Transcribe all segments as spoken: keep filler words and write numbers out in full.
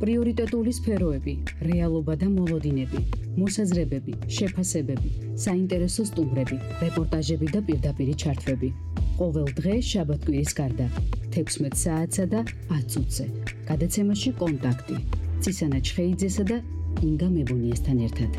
პრიორიტეტული სფეროები, რეალობა და მოლოდინები, მოსაზრებები, შეფასებები, საინტერესო სტუმრები, რეპორტაჟები და პირდაპირი ჩართვები. ყოველ დღე შაბათ-კვირის გარდა, თექვსმეტ საათსა და ათ წუთზე. გადაცემაში კონტაქტი. ცისანა ჩხეიძესა და ინგა მებონიესთან ერთად.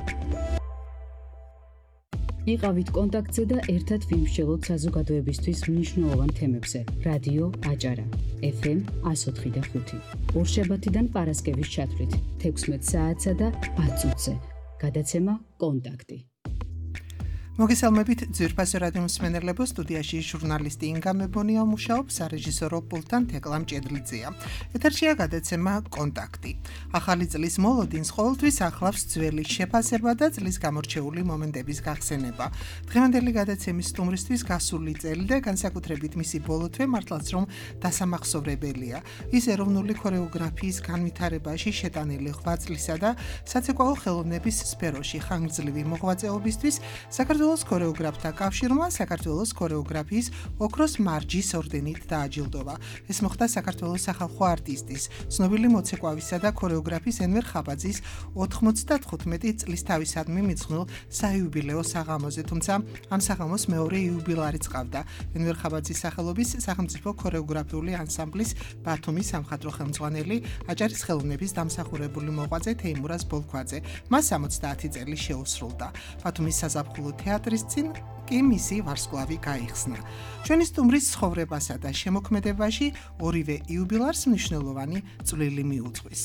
იყავით კონტაქტზე და ერთად ვიმსჯელოთ საზოგადოებისთვის მნიშვნელოვან თემებზე. რადიო აჭარა, ეფ ემ εκατო ოთხი და ხუთი. ორშაბათიდან პარასკევის ჩათვლით, თექვსმეტ საათსა და ათ წუთზე. გადაცემა კონტაქტი. მოგესალმებით ძვირფასო რადიო მსმენელებო, სტუდიაში ჟურნალისტი ინგა მებონია მუშაობს, სარეჟისორო პულტთან თეკლა მჭედლიძეა. ეთერშია გადაცემა კონტაქტი. ახალი წლის მოლოდინს ყოველთვის ახლავს ძველი შეფასება და წლის გამორჩეული მომენტების გახსენება. დღევანდელი გადაცემის სტუმრისთვის გასული წელი და განსაკუთრებით მისი ბოლო თვე მართლაც რომ დასამახსოვრებელია. ის ეროვნული ქორეოგრაფიის განვითარებაში შეტანილი ღვაწლისა და საცეკვაო ხელოვნების სფეროში ხანგრძლივი მოღვაწეობისთვის საქართველოს ქორეოგრაფთა კავშირმა საქართველოს ქორეოგრაფიის ოქროს მარჯის ორდენით დააჯილდოვა. ეს მოხდა საქართველოს სახალხო არტისტის, ცნობილი მოცეკვავისა და ქორეოგრაფის ენვერ ხაბაძის ოთხმოცდათხუთმეტი წლის თავისადმი მიძღვნილ საიუბილეო საღამოზე, თუმცა ამ საღამოს მეორე იუბილარი წყავდა ენვერ ხაბაძის სახელობის სახელმწიფო ქორეოგრაფიული ანსამბლის ბათუმის სამხატვრო ხელმძღვანელი, აჭარის ხელოვნების დამსახურებული მოღვაწე თეიმურაზ ბოლქვაძე. მას სამოცდაათი წელი შეუსრულდა. ბათუმის საზაფხულო თეატრის წინ კი მისი ვარსკვლავი გაიხსნა. ჩვენი სტუმრის ცხოვრებასა და შემოქმედებაში ორივე იუბილარს მნიშვნელოვანი წვლილი მიუძღვის.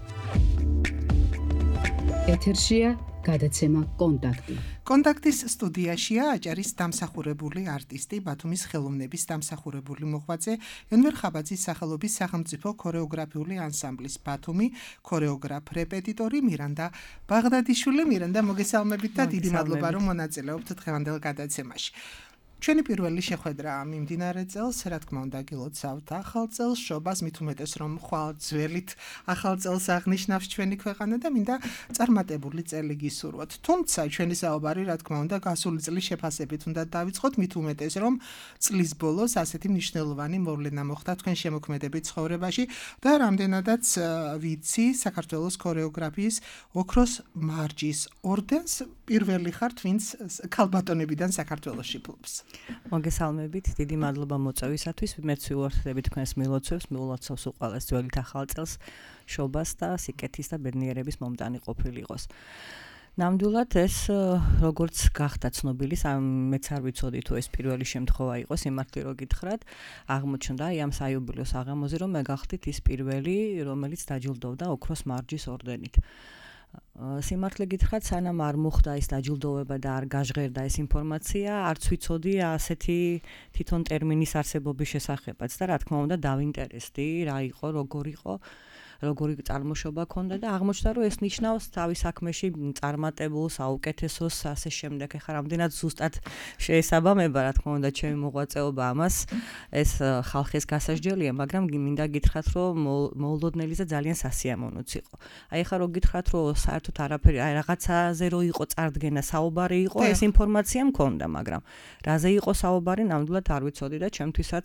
ეთერშია გადაცემა კონტაქტი. კონტაქტის სტუდიაშია აჭარის დამსახურებული არტისტი, ბათუმის ხელოვნების დამსახურებული მოღვაწე, ენვერ ხაბაძის სახელობის სახელმწიფო ქორეოგრაფიული ანსამბლის ბათუმი ქორეოგრაფ რეპეტიტორი მირანდა ბაღდადიშვილი. მირანდა, მოგესალმებით და დიდი მადლობა რომ მონაწილეობთ დღევანდელ გადაცემაში. ჩვენი პირველი შეხვედრა მიმდინარე წელს, რა თქმა უნდა, გილოცავთ ახალ წელს, შობას, მით უმეტეს რომ ხვალ ძველით ახალ წელს აღნიშნავს ჩვენი ქვეყანა და მინდა წარმატებული წელი გისურვოთ. თუმცა ჩვენი საუბარი, რა თქმა უნდა, გასული წლის შეფასებით უნდა დავიწყოთ, მით უმეტეს რომ წლის ბოლოს ასეთი მნიშვნელოვანი მოვლენა მოხდა თქვენ შემოქმედებით ცხოვრებაში და რამდენადაც ვიცი, საქართველოს ქორეოგრაფიის ოქროს მარჯის ორდენს პირველი ხართ, ვინც ქალბატონებიდან საქართველოში ფლობს. მოგესალმებით, დიდი მადლობა მოწვევისათვის. მეც ვიუერთდები თქვენს მილოცვებს, მილოცავს უყალეს ძველით ახალ წელს, შობას და სიკეთის და ბედნიერების მომტანი ყოფილიყოს. ნამდვილად ეს როგორც გახდა ცნობილი, მეც არ ვიცოდი თუ ეს პირველი შემთხვევა იყო, სიმართლე რო გითხრათ, აღმოჩნდა აი ამ საიუბილეო საღამოზე, რომ მე გახდით ის პირველი, რომელიც დაჯილდოვდა ოქროს მარჯის ორდენით. სიმართლე გითხრათ, სანამ არ მოხდა ეს დაჯილდოვება და არ გაჟღერდა ეს ინფორმაცია, არც ვიცოდი ასეთი თვითონ ტერმინის არსებობის შესახებაც და რა თქმა უნდა დავინტერესდი, რა იყო, როგორ იყო, როგორი წარმოშობა ჰქონდა და აღმოჩნდა, რომ ეს ნიშნავს თავის საქმეში წარმატებულს, საუკეთესოს, ასე შემდეგ. ეხლა რამდენად ზუსტად შეესაბამება, რა თქმა უნდა, ჩემი მოღვაწეობა ამას, ეს ხალხის გასაჯელია, მაგრამ მინდა გითხრათ, რომ მოულოდნელი და ძალიან სასიამოვნოც იყო. აი ეხლა რო გითხრათ, რომ საერთოდ არაფერი, აი რაღაცაზე რო იყო წარდგენა, საუბარი იყო, ეს ინფორმაცია მქონდა, მაგრამ რაზე იყო საუბარი, ნამდვილად არ ვიცოდი და ჩემთვისაც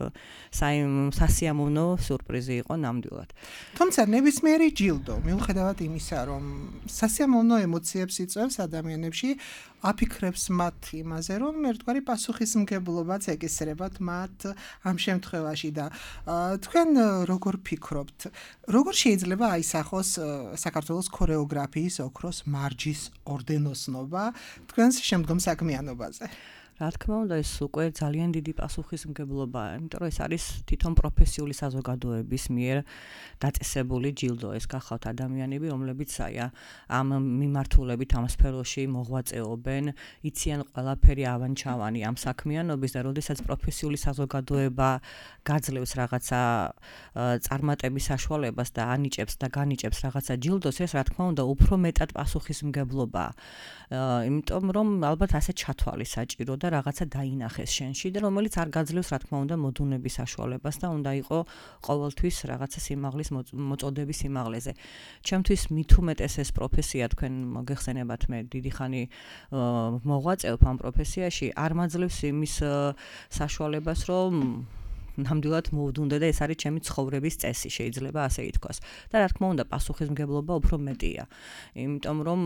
სასიამოვნო სიურპრიზი იყო ნამდვილად. თუმცა ნებისმიერი ჯილდო, მიუხედავად იმისა, რომ სასიამოვნო ემოციებს იწვევს ადამიანებში, აფიქრებს მათ იმაზე, რომ ერთგვარი პასუხისმგებლობაც ეკისრებათ მათ ამ შემთხვევაში და თქვენ როგორ ფიქრობთ, როგორ შეიძლება აისახოს საქართველოს ქორეოგრაფიის ოქროს მარჯის ორდენოსნობა თქვენს შემდგომ საქმიანობაზე? რა თქმა უნდა, ეს უკვე ძალიან დიდი პასუხისმგებლობაა, იმიტომ რომ ეს არის თვითონ პროფესიული საზოგადოების მიერ დაწესებული ჯილდო. ეს გახავთ ადამიანები, რომლებიც აი ამ მიმართულებით, ამ სფეროში მოღვაწეობენ, იციან ყველაფერი ავანჩავანი ამ საქმიანობის და როდესაც პროფესიული საზოგადოება გაძლევს რაღაცა წარმატების საშუალებას და ანიჭებს და განიჭებს რაღაცა ჯილდოს, ეს რა თქმა უნდა უფრო მეტად პასუხისმგებლობაა. იმიტომ რომ ალბათ ასე ჩათვალი საჭირო და რაღაცა დაინახეს შენში და რომელიც არ გაძლევს, რა თქმა უნდა, მოდუნების საშუალებას და უნდა იყო ყოველთვის რაღაცა სიმაღლის მოწოდების სიმაღლეზე. ჩემთვის მით უმეტეს ეს პროფესია, თქვენ მოგეხსენებათ, მე დიდი ხანი მოღვაწეობ ამ პროფესიაში, არ მაძლევს იმის საშუალებას, რომ ნამდვილად მოვდუნდა და ეს არის ჩემი ცხოვრების წესი, შეიძლება ასე ითქვას. და რა თქმა უნდა, პასუხისმგებლობა უფრო მეტია. იმიტომ რომ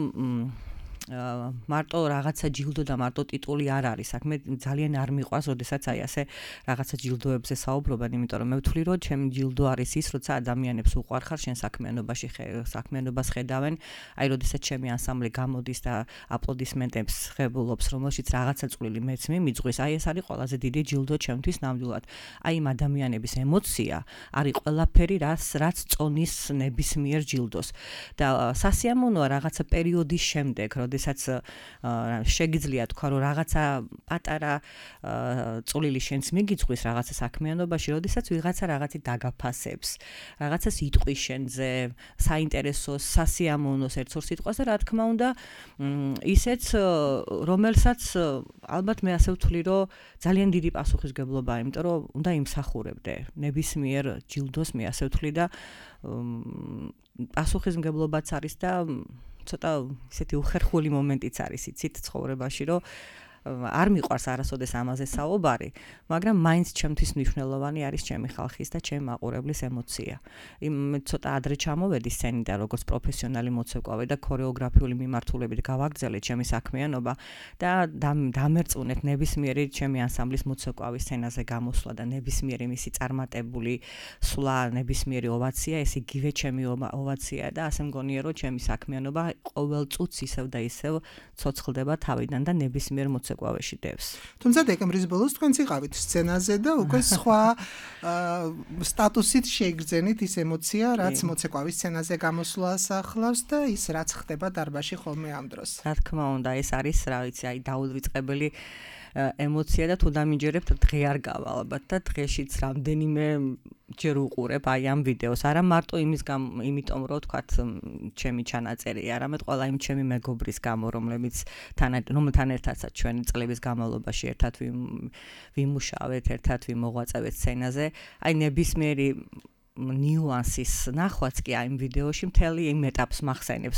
მარტო რაღაცა ჯილდო და მარტო ტიტული არ არის. საქმე ძალიან არ მიყვარს, როდესაც აი ასე რაღაცა ჯილდოებზე საუბრობენ, იმიტომ რომ მე ვთვლი, რომ ჩემი ჯილდო არის ის, როცა ადამიანებს უყვარხარ შენ საქმიანობაში, საქმიანობას ხედავენ, აი როდესაც ჩემი ანსამბლი გამოდის და აპლოდისმენტებს ღებულობს, რომელშიც რაღაცა წვლილი მეც მიმიძღვის, აი ეს არის ყველაზე დიდი ჯილდო ჩემთვის ნამდვილად. აი იმ ადამიანების ემოცია არის ყველაფერი, რაც რაც წონის ნებისმიერ ჯილდოს. და სასიამოვნოა რაღაცა პერიოდის შემდეგ, როდესაც შეგიძლია თქვა, რომ რაღაცა პატარა წვლილი შენს მიგიძღვის რაღაცა საქმიანობაში, როდესაც ვიღაცა რაღაცი დაგაფასებს, რაღაცას იტყვის შენზე, საინტერესოს, სასიამოვნოს ერთ ორ სიტყვას და რა თქმა უნდა, ისეც რომელსაც ალბათ მე ასე ვთვლი, რომ ძალიან დიდი პასუხისმგებლობაა, იმიტომ რომ უნდა იმსახურებდე ნებისმიერ ჯილდოს, მე ასე ვთვლი და პასუხისმგებლობაც არის და ცოტა ისეთი უხერხული მომენტიც არის იცით ცხოვრებაში, რომ არ მიყვარს არასოდეს ამაზე საუბარი, მაგრამ მაინც ჩემთვის მნიშვნელოვანი არის ჩემი ხალხის და ჩემი მაყურებლის ემოცია. იმ ცოტა ადრე ჩამოვედი სცენიდან როგორც პროფესიონალი მოცეკვავე და ქორეოგრაფიული მიმართულებით გავაგრძელე ჩემი საქმიანობა და დამერწმუნეთ ნებისმიერი ჩემი ანსამბლის მოცეკვავის სცენაზე გამოსვლა და ნებისმიერი მისი წარმატებული სვლა, ნებისმიერი ოვაცია, ეს იგივე ჩემი ოვაცია და ასე მგონია, რომ ჩემი საქმიანობა ყოველ წუთს ისევ და ისევ ცოცხლდება თავიდან და ნებისმიერ მოცეკვავეში დევს. თუმცა დეკემბრის ბოლოს თქვენც იყავით სცენაზე და უკვე სხვა სტატუსით შეიგრძენით ის ემოცია, რაც მოცეკვავის სცენაზე გამოსვლას ახლავს და ის რაც ხდება დარბაზში ხოლმე ამ დროს. რა თქმა უნდა, ეს არის რა ვიცი, აი დაუვიწყებელი ემოცია და თუ დამიჯერებთ დღე არ გავა ალბათ და დღეშიც რამდენიმე ჯერ უყურებ აი ამ ვიდეოს, არა მარტო იმის გამო, იმიტომ რომ თქვათ ჩემი ჩანაწერია, არამედ ყველა იმ ჩემი მეგობრის გამო, რომლებიც თან რომელთან ერთადაც ჩვენი წლების განმავლობაში ერთად ვიმუშავეთ, ერთად ვიმოღვაწევეთ სცენაზე, აი ნებისმიერი ნიუანსის ნახვაც კი აი იმ ვიდეოში მთელი იმ ეტაპს მახსენებს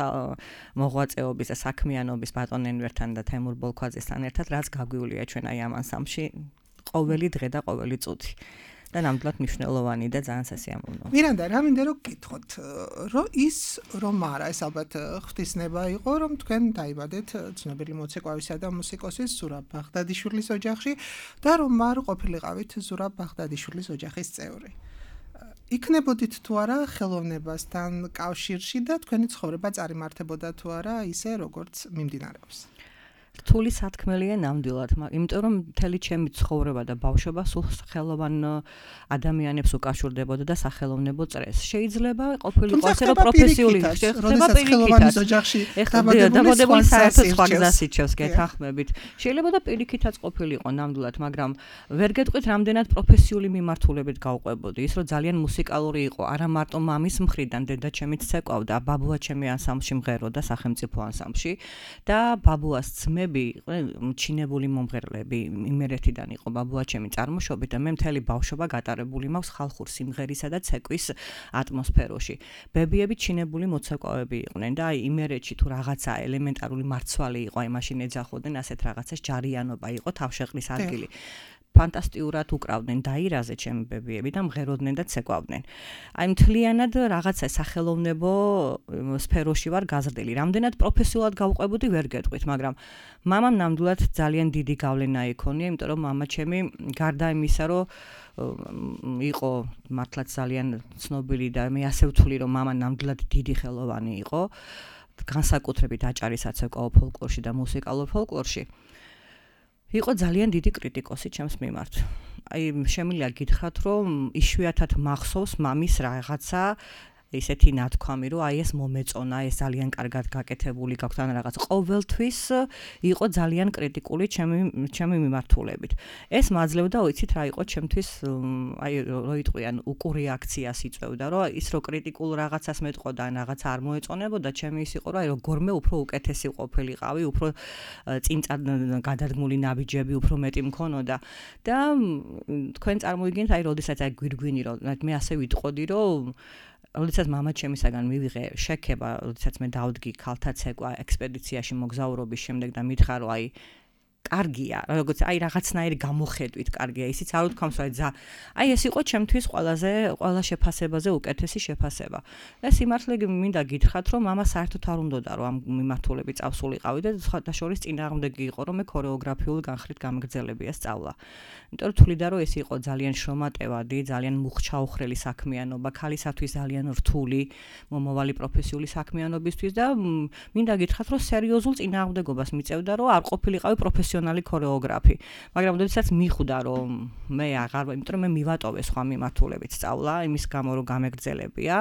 მოღვაწეობის და საქმიანობის ბატონ ენვერთან და თემურ ბოლქვაძესთან ერთად, რაც გაგვიულია ჩვენ აი ამ ანსამბლში ყოველი დღე და ყოველი წუთი. და ნამდვილად მნიშვნელოვანი და ძალიან სასიამოვნოა. მირანდა, რა მინდა რომ გითხოთ, რომ ის რომ არა, ეს ალბათ ღვთისნება იყო, რომ თქვენ დაიბადეთ ცნობილი მოცეკვავისა და მუსიკოსის ზურაბ ბაღდადიშვილის ოჯახში და რომ არ ყოფილიყავით ზურაბ ბაღდადიშვილის ოჯახის წევრი. იქნებოდით თუ არა ხელოვნებასთან კავშირში და თქვენი ცხოვრება წარიმართებოდა თუ არა ისე როგორც მიმდინარეობს. რთული სათქმელია ნამდვილად, იმიტომ რომ მთელი ჩემი ცხოვრება და ბავშვობა სულ ხელოვან ადამიანებს უკავშირდებოდა და სახელოვნებო წრეს. შეიძლება ყოფილიყო ასე რომ პროფესიული ხდება პირიქითაც ოჯახში დაბადებული საერთოდ სხვა გზას ირჩევს გეთანხმებით. შეიძლება და პირიქითაც ყოფილიყო ნამდვილად, მაგრამ ვერ გეტყვით რამდენად პროფესიული მიმართულებით გავყვებოდი. ის რომ ძალიან მუსიკალური იყო, არა მარტო მამის მხრიდან, დედა ჩემიც ცეკვავდა, ბაბუა ჩემი ანსამბლში მღეროდა სახელმწიფო ანსამბლში და ბაბუას ძმები ჩინებული მომღერლები იმერეთიდან იყო ბაბუა ჩემი წარმოშობით და მე მთელი ბავშვობა გატარებული მაქვს ხალხურ სიმღერისა და ცეკვის ატმოსფეროში. ბებიები ჩინებული მოცეკვავები იყვნენ და აი იმერეთში თუ რაღაცა ელემენტარული მარცვალი იყო, აი მაშინ ეძახოდნენ ასეთ რაღაცას ჯარიანობა იყო, თავშეყრის ადგილი. ფანტასტიურად უკრავდნენ დაირაზე ჩემი ბებიები და მღეროდნენ და ცეკვავდნენ. აი მთლიანად რაღაცა სახელოვნებო სფეროში ვარ გაზრდილი. რამდენად პროფესიულად გავყვებოდი ვერ გეტყვით, მაგრამ მამამ ნამდვილად ძალიან დიდი გავლენა იქონია, იმიტომ რომ მამა ჩემი გარდა იმისა, რომ იყო მართლაც ძალიან ცნობილი და მე ასე ვთვლი, რომ მამა ნამდვილად დიდი ხელოვანი იყო, განსაკუთრებით აჭარის საცეკვაო ფოლკლორში და მუსიკალურ ფოლკლორში. იყო ძალიან დიდი კრიტიკოსი ჩემს მიმართ. აი შემიძლია გითხრათ, რომ იშვიათად მახსოვს მამის რაღაცა ისეთი ნათქვამი, რომ აი ეს მომეწონა, ეს ძალიან კარგად გაკეთებული გაქვთ ან რაღაც. ყოველთვის იყო ძალიან კრიტიკული ჩემი ჩემი მიმართულებით. ეს მაძლევდა, ვიცით რა იყო ჩემთვის, აი რო იტყვიან უკურეაქციას იწევდა, რომ ის რო კრიტიკულ რაღაცას მეტყოდა ან რაღაცა არ მოეწონებოდა, ჩემი ის იყო, რომ აი როგორმე უფრო უკეთესი ყოფილიყავი, უფრო წინწად გადადგმული ნაბიჯები უფრო მეტი მქონოდა და თქვენ წარმოიდგინეთ, აი როდესაც აი გვირგვინი რომ მე ასე ვიტყოდი, რომ როდესაც მამა ჩემისაგან მივიღე შექება, როდესაც მე დავდგი ქალთა ცეკვა ექსპედიციაში მოგზაურობის შემდეგ და მითხრა, რომ აი კარგია, როგორც აი რაღაცნაირი გამოხედვით კარგია, ისიც არ უთქვამს, რომ ზა, აი ეს იყო ჩემთვის ყველაზე ყველა შეფასებაზე უკეთესი შეფასება. და სიმართლე მინდა გითხრათ, რომ მამა საერთოდ არ უნდოდა რომ ამ მიმართულებით წავსულიყავი და სხვათა შორის წინააღმდეგი იყო, რომ მე ქორეოგრაფიული განხრით გამგრძელებია სწავლა. იმიტომ რომ თვლიდა, რომ ეს იყო ძალიან შრომატევადი, ძალიან მუხჩაუხრელი საქმიანობა, ქალისათვის ძალიან რთული, მომავალი პროფესიული საქმიანობისთვის და მინდა გითხრათ, რომ სერიოზულ წინააღმდეგობას მიწევდა, რომ არ ყოფილიყავი პროფესიონალი ქორეოგრაფი. მაგრამ როდესაც მიხვდა, რომ მე აღარ, იმიტომ რომ მე მივატოვე სხვა მიმართულებით სწავლა, იმის გამო რომ გამეგრძელებია.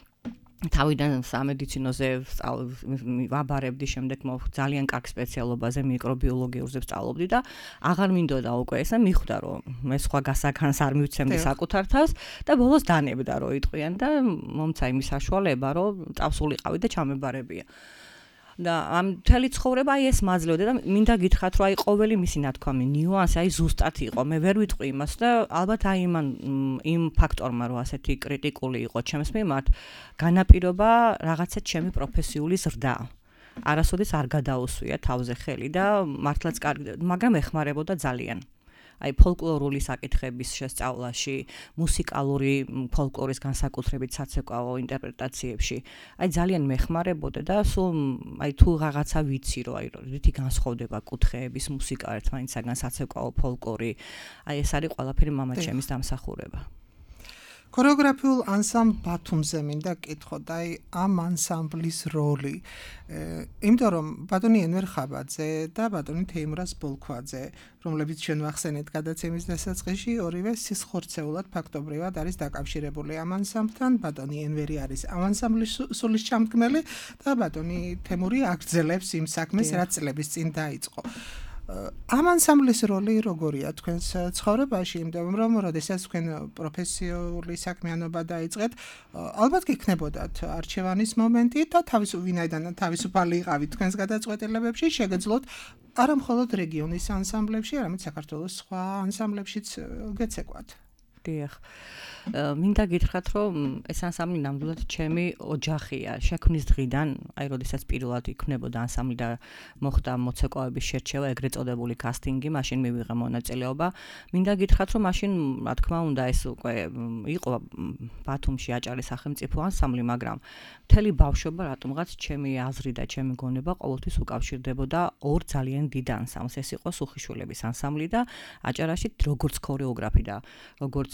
თავიდან სამედიცინოზე ვაბარებდი, შემდეგ ძალიან კარგ სპეციალობაზე მიკრობიოლოგიურზე ვსწავლობდი და აღარ მინდოდა უკვე ესა, მიხვდა რომ მე სხვა გასაგანს არ მივცემდი საკუთარ თავს და ბოლოს დანებდა რომ იტყვიან და მომცა იმის საშუალება რომ წავსულიყავი და ჩამებარებია. და ამ მთელი ცხოვრება აი ეს მაძლევდა და მინდა გითხრათ რომ აი ყოველი მისი ნათქვამი ნიუანსი აი ზუსტად იყო. მე ვერ ვიტყვი იმას და ალბათ აი იმან იმ ფაქტორმა რომ ასეთი კრიტიკული იყო ჩემს მიმართ განაპირობა რაღაცა ჩემი პროფესიული ზრდა. არასოდეს არ გადაუსვია თავზე ხელი და მართლაც კარგი, მაგრამ ეხმარებოდა ძალიან. აი ფოლკლორული საკითხების შესწავლაში, მუსიკალური ფოლკლორის განსაკუთრებით საცეკვაო ინტერპრეტაციებში, აი ძალიან მეხმარებოდა და სულ აი თუ რაღაცა ვიცი რომ აი რითი განსხვავდება კუთხეების მუსიკა ერთმანეთისაგან საცეკვაო ფოლკლორი, აი ეს არის ყველაფერი მამაჩემის დამსახურება. ქორეოგრაფიულ ანსამბლ ბათუმზე მინდა კითხოთ, აი ამ ანსამბლის როლი. იმიტომ რომ ბატონი ენვერ ხაბაძე და ბატონი თეიმურაზ ბოლქვაძე, რომლებიც ჩვენ ვახსენეთ გადაცემის დასაწყისში, ორივე სისხორცეულად ფაქტობრივად არის დაკავშირებული ამ ანსამბლთან. ბატონი ενვერი არის ამ ანსამბლის სულისჩამდგმელი და ბატონი თემური აგრძელებს იმ საქმეს, რაც წლების წინ დაიწყო. ამ ანსამბლის როლი როგორია თქვენს ცხოვრებაში, იმიტომ რომ როდესაც თქვენ პროფესიული საქმიანობა დაიწყეთ, ალბათ გექნებოდათ არჩევანის მომენტი და თავის ვინაიდან თავისუფალი იყავით თქვენს გადაწყვეტილებებში, შეგეძლოთ არა მხოლოდ რეგიონის ანსამბლებში, არამედ საქართველოს სხვა ანსამბლებშიც გეცეკვათ. დიახ. მინდა გითხრათ, რომ ეს ანსამბლი ნამდვილად ჩემი ოჯახია. შექმნის დღიდან, აი როდესაც პირველად იქნებოდა ანსამბლი და მოხდა მოცეკვავების შერჩევა, ეგრეთ წოდებული კასტინგი, მაშინ მივიღე მონაწილეობა. მინდა გითხრათ, რომ მაშინ, რა თქმა უნდა, ეს უკვე იყო ბათუმში აჭარის სახელმწიფო ანსამბლი, მაგრამ მთელი ბავშვობა რატომღაც ჩემი აზრი და ჩემი გონება ყოველთვის უკავშირდებოდა ორ ძალიან დიდ ანსამბლს. ეს იყო სუხიშვილების ანსამბლი და აჭარაში როგორც ქორეოგრაფი და როგორც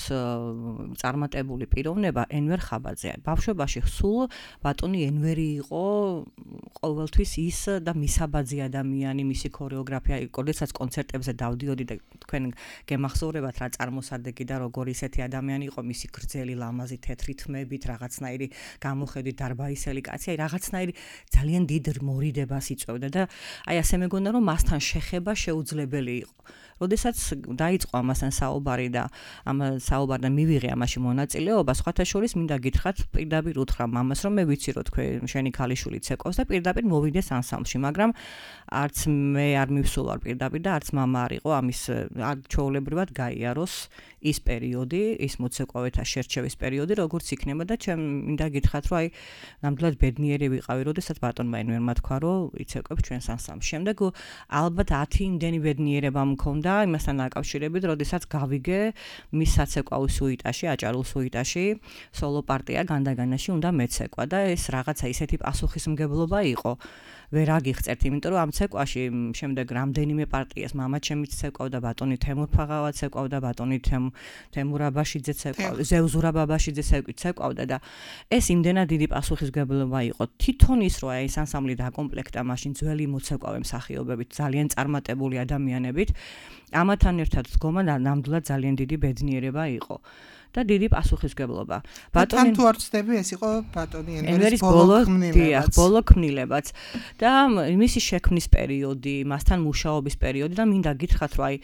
წარმატებული პიროვნება ენვერ ხაბაძე. ბავშვობაში სულ ბატონი ენვერი იყო ყოველთვის ის და მისაბაძი ადამიანი, მისი ქორეოგრაფია, როდესაც კონცერტებზე დავდიოდი და თქვენ გემახსოვრებათ რა წარმოსადეგი და როგორ ისეთი ადამიანი იყო, მისი გრძელი ლამაზი თეთრი თმებით, რაღაცნაირი გამოხედვით დარბაისელი კაცი, აი რაღაცნაირი ძალიან დიდ მორიდებას იწვევდა და აი ასე მეგონა რომ მასთან შეხება შეუძლებელი იყო. როდესაც დაიწყო ამასთან საუბარი და ამ საუბართან მივიღე ამაში მონაწილეობა, სხვათა შორის მინდა გითხრათ, პირდაპირ უთხრა მამას, რომ მე ვიცი რომ თქვენ შენი ქალიშვილი ცეკვავს და პირდაპირ მოვიდეს ანსამბლში, მაგრამ არც მე არ მივსულვარ პირდაპირ და არც მამა არ იყო ამის ჩვეულებრივად გაიაროს ის პერიოდი, ის მოცეკვავეთა შერჩევის პერიოდი, როგორც იქნება და ჩემ მინდა გითხრათ, რომ აი ნამდვილად ბედნიერი ვიყავი, როდესაც ბატონმა ენვერმა თქვა, რომ იცეკვებს ჩვენს ანსამბლს. შემდეგ ალბათ ათი იმდენი ბედნიერება მქონდა იმასთან დაკავშირებით, როდესაც გავიგე მის საცეკვაო სუიტაში, აჭარულ სუიტაში, სოლო პარტია განდაგანაში უნდა მეცეკვა და ეს რაღაცა ისეთი პასუხისმგებლობა იყო. ვერ აგიხწერთ, იმიტომ რომ ამ ცეკვაში შემდეგ რამდენიმე პარტიას მამა ჩემიც ცეკვავდა, ბატონი თემურ ფაღავა ცეკვავდა, ბატონი თემურ აბაშიძე ცეკვავდა, ზევზურა ბაბაშიძე ცეკვავდა და ეს იმდენად დიდი პასუხისმგებლობა იყო. თვითონ ის რო აი ეს ანსამბლი დაკომპლექტა მაშინ ძველი მოცეკვავე მსახიობებით, ძალიან წარმატებული ადამიანებით, ამათან ერთად დგომა ნამდვილად ძალიან დიდი ბედნიერება იყო. და დიდი პასუხისმგებლობა. ბატონი თუ არ ვცდები, ეს იყო ბატონი ენვერის ბოლო ქმნილებაც. ბოლო ქმნილებაც და მისი შექმნის პერიოდი, მასთან მუშაობის პერიოდი და მინდა გითხრათ, რომ აი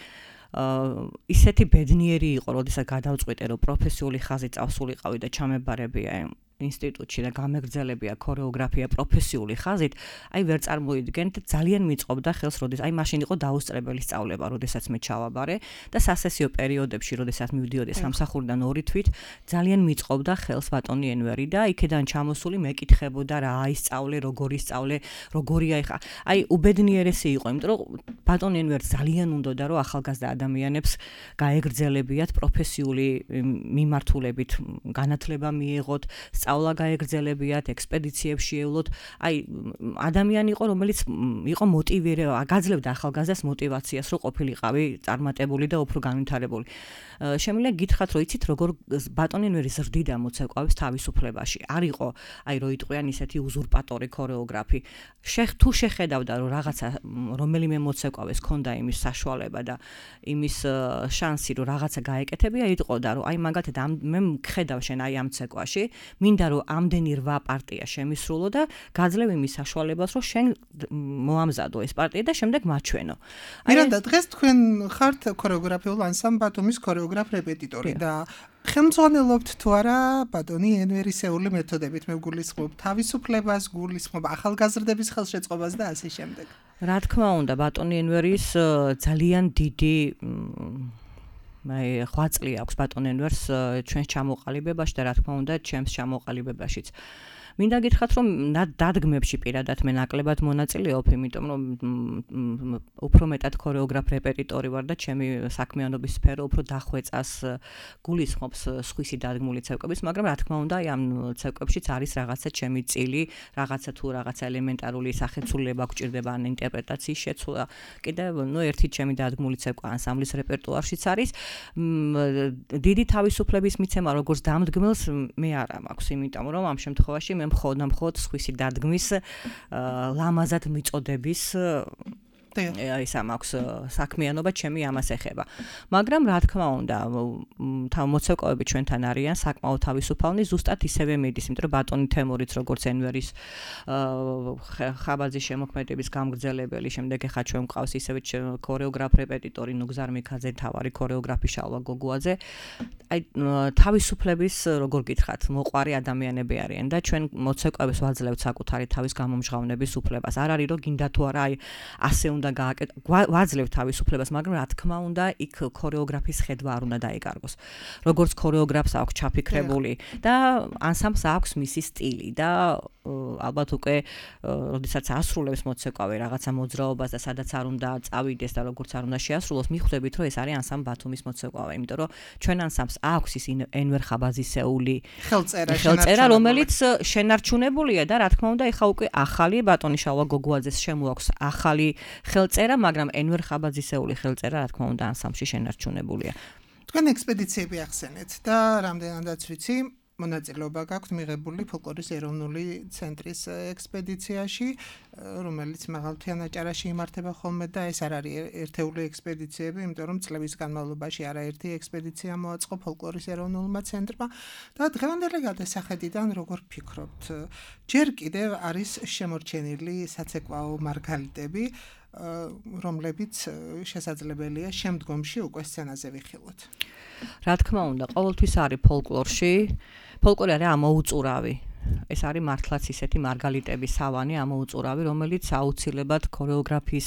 ისეთი ბედნიერი იყო, როდესაც გადავწყვიტე, რომ პროფესიული ხაზი წავსულიყავი და ჩამებარებია ინსტიტუტში და გამეგრძელებია ქორეოგრაფია პროფესიული ხაზით, აი ვერ წარმოიდგენთ ძალიან მიწყობდა ხელს, როდის აი მაშინ იყო დაუსწრებელი სწავლება, როდესაც მე ჩავაბარე და სასესიო პერიოდებში, როდესაც მივდიოდი სამსახურიდან ორი თვით, ძალიან მიწყობდა ხელს ბატონი ენვერი და იქიდან ჩამოსული მეკითხებოდა რა აისწავლე, როგორ ისწავლე, როგორია ეხა. აი უბედნიერესი იყო, იმიტომ რომ ბატონი ენვერს ძალიან უნდოდა რომ ახალგაზრდა ადამიანებს გაეგრძელებიათ პროფესიული მიმართულებით, განათლება მიიღოთ, სწავლა გაეგრძელებიათ, ექსპედიციებში ევლოთ. აი ადამიანი იყო, რომელიც იყო მოტივირება, გაძლევდა ახალგაზრდას მოტივაციას, რომ ყოფილიყავი წარმატებული და უფრო განვითარებული. შემიძლია გითხრათ, რომ იცით როგორ ბატონი ენვერი ზრდიდა მოცეკვავის თავისუფლებაში. არ იყო, აი რო იტყვიან ისეთი უზურპატორი ქორეოგრაფი. შეხ თუ შეხედავდა რომ რაღაცა რომელიმე მოცეკვავეს ქონდა იმის საშუალება და იმის შანსი რომ რაღაცა გაეკეთებია, იტყოდა რომ აი მაგათად მე მხედავ შენ აი ამ ცეკვაში, მინდა რომ ამდენი რვა პარტია შემისრულო და გაძლევ იმის საშუალებას რომ შენ მოამზადო ეს პარტია და შემდეგ მაჩვენო. მირანდა, დღეს თქვენ ხართ ქორეოგრაფიულ ანსამბლ ბათუმის ქორეოგრაფ რეპეტიტორი და ხელმძღვანელობთ თუ არა ბატონი ენვერისეული მეთოდებით, მე გულისხმობ თავისუფლებას, გულისხმობ ახალგაზრდების ხელშეწყობას და ასე შემდეგ. რა თქმა უნდა, ბატონი ენვერის ძალიან დიდი აი ხვაწლი აქვს ბატონ ენვერს ჩვენს ჩამოყალიბებაში და რა თქმა უნდა, ჩემს ჩამოყალიბებაშიც. მინდა გითხრათ, რომ დადგმებში პირადად მე ნაკლებად მონაწილეობ, იმიტომ რომ უფრო მეტად ქორეოგრაფ რეპეტიტორი ვარ და ჩემი საქმიანობის სფერო უფრო დახვეწას გულისხმობს სხვისი დადგმული ცეკვების, მაგრამ რა თქმა უნდა, აი ამ ცეკვებშიც არის რაღაცა ჩემი წილი, რაღაცა თუ რაღაცა ელემენტარული სახეცვლილება გვჭირდება ან ინტერპრეტაციის შეცვლა. კიდევ ნუ ერთი ჩემი დადგმული ცეკვა ანსამბლის რეპერტუარშიც არის. დიდი თავისუფლების მიცემა როგორც დამდგმელს მე არა მაქვს, იმიტომ რომ ამ შემთხვევაში მე მხოლოდ მხოლოდ სხვისი დადგმის ლამაზად მიწოდების აი სამაქვს საქმიანობა ჩემი ამას ეხება. მაგრამ რა თქმა უნდა, მოცეკვავები ჩვენთან არიან საკმაოდ თავისუფალნი, ზუსტად ისევე მიდის, იმიტომ რომ ბატონი თემურიც როგორც ენვერის ხაბაძის შემოქმედების გამგრძელებელი, შემდეგ ეხა ჩვენ მყავს ისევე ქორეოგრაფ რეპეტიტორი ნუგზარ მიქაძე, თავარი ქორეოგრაფი შალვა გოგუაძე. აი თავისუფლების როგორ გითხრათ, მოყვარი ადამიანები არიან და ჩვენ მოცეკვავებს ვაძლევთ საკუთარი თავის გამომჟღავნების უფლებას. არ არის რომ გინდა თუ არა აი ასე უნდა ვაძლევთ თავისუფლებას, მაგრამ რა თქმა უნდა, იქ ქორეოგრაფის ხედვა არ უნდა დაეკარგოს. როგორც ქორეოგრაფს აქვს ჩაფიქრებული და ანსამბლს აქვს მისი სტილი და ალბათ უკვე როდესაც ასრულებს მოცეკვავე რაღაცა მოძრაობას და სადაც არ უნდა წავიდეს და როგორც არ უნდა შეასრულოს, მიხვდებით რომ ეს არის ანსამბლ ბათუმის მოცეკვავე, იმიტომ რომ ჩვენ ანსამბლს აქვს ის ენვერ ხაბაზისეული ხელწერა, ხელწერა, რომელიც შენარჩუნებულია და რა თქმა უნდა, ეხა უკვე ახალი ბატონი შალვა გოგუაძეს შემოაქვს ახალი ხელწერა, მაგრამ ენვერ ხაბაზისეული ხელწერა, რა თქმა უნდა, ანსამბლში შენარჩუნებულია. თქვენ ექსპედიციები ახსენეთ და რამდენადაც ვიცი, მონაწილეობა გაქვთ მიღებული ფოლკლორის ეროვნული ცენტრის ექსპედიციაში, რომელიც მაღალმთიან აჭარაში იმართება ხოლმე და ეს არ არის ერთეული ექსპედიციები, იმიტომ რომ წლების განმავლობაში არაერთი ექსპედიცია მოაწყო ფოლკლორის ეროვნულმა ცენტრმა და დღევანდელი გადასახედიდან როგორ ფიქრობთ, ჯერ კიდევ არის შემორჩენილი საცეკვაო მარგალიტები, რომლებიც შესაძლებელია შემდგომში უკვე სცენაზე ვიხილოთ. რა თქმა უნდა, ყოველთვის არის ფოლკლორში, ფოლკლორი არის ამოუწურავი. ეს არის მართლაც ისეთი მარგალიტების სავანი ამოუწურავი, რომელიც აუცილებლად ქორეოგრაფის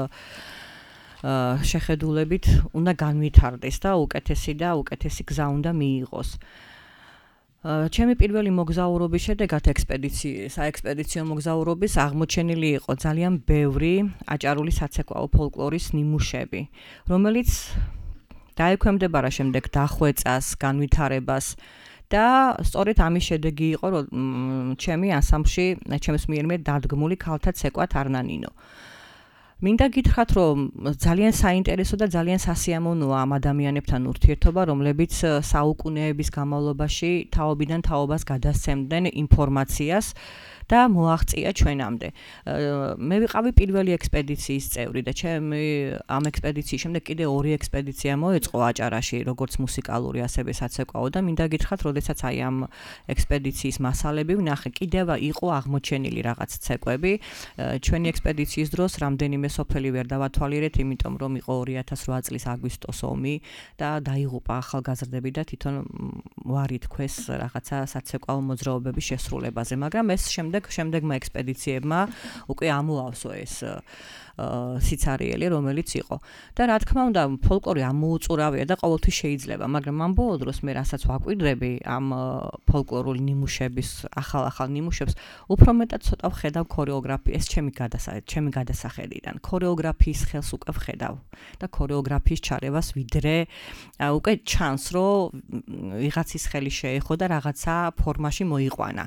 შეხედულებით უნდა განვითარდეს და უკეთესი და უკეთესი გზა უნდა მიიღოს. ჩემი პირველი მოგზაურობის შედეგად ექსპედიციის, საექსპედიციო მოგზაურობის აღმოჩენილი იყო ძალიან ბევრი აჭარული საცეკვაო ფოლკლორის ნიმუშები, რომელიც დაექვემდებარა შემდეგ დახვეწას, განვითარებას და სწორედ ამის შედეგი იყო, რომ ჩემი ანსამბლში, ჩემს მიერმე დადგმული ქალთა ცეკვა თარნანინო. მინდა გითხრათ, რომ ძალიან საინტერესო და ძალიან სასიამოვნოა ამ ადამიანებთან ურთიერთობა, რომლებიც საუკუნეების განმავლობაში თაობიდან თაობას გადასცემდნენ ინფორმაციას და მოაღწია ჩვენამდე. მე ვიყავი პირველი ექსპედიციის წევრი და ჩემი ამ ექსპედიციის შემდეგ კიდე ორი ექსპედიცია მოეწყო აჭარაში, როგორც მუსიკალური, ასევე საცეკვაო და მინდა გითხრათ, როდესაც აი ამ ექსპედიციის მასალები ვნახე, კიდევ იყო აღმოჩენილი რაღაც ცეკვები. ჩვენი ექსპედიციის დროს რამდენიმე სოფელი ვერ დავათვალიერეთ, იმიტომ რომ იყო ორი ათას რვა წლის აგვისტოს ომი და დაიღუპა ახალგაზრდები და თვითონ ვარი თქვეს რაღაცა საცეკვაო მოძრაობების შესრულებაზე, მაგრამ ეს შემდეგ შემდეგმა ექსპედიციებმა უკვე ამოავსო ეს სიცარიელი, რომელიც იყო. და რა თქმა უნდა, ფოლკლორი ამოუწურავია და ყოველთვის შეიძლება, მაგრამ ამ ბოლო დროს მე რასაც ვაკვირდები ამ ფოლკლორული ნიმუშების, ახალ-ახალ ნიმუშებს, უფრო მეტად ცოტა ვხედავ ქორეოგრაფიას, ჩემი გადასახადიდან, ჩემი გადასახედიდან. ქორეოგრაფიის ხელს უკვე ვხედავ და ქორეოგრაფიის ჩარევას ვიდრე უკვე ჩანს, რომ ვიღაცის ხელი შეეხო და რაღაცა ფორმაში მოიყვანა.